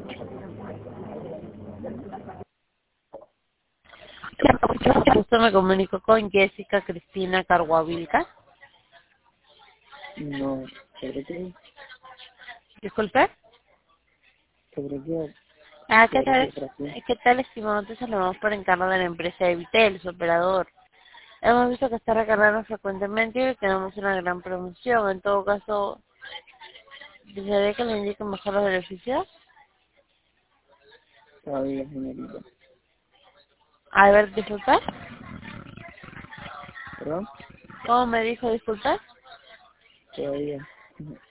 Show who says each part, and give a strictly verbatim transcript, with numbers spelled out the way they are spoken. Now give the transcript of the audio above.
Speaker 1: Justo me comunico con Jessica Cristina Carguavilca.
Speaker 2: No, ¿sobre qué?
Speaker 1: Disculpe.
Speaker 2: ¿Sobre qué?
Speaker 1: Ah, ¿qué
Speaker 2: ¿Sobre qué
Speaker 1: tal?
Speaker 2: operación?
Speaker 1: ¿Qué tal, estimado? Te saludamos por encargo de la empresa Evitel, su operador. Hemos visto que está recargando frecuentemente y tenemos una gran promoción. En todo caso, ¿desearía que le indique mejor los beneficios?
Speaker 2: Todavía, señorita.
Speaker 1: A ver, disculpe.
Speaker 2: ¿Perdón?
Speaker 1: ¿Cómo me dijo disculpe?
Speaker 2: Todavía.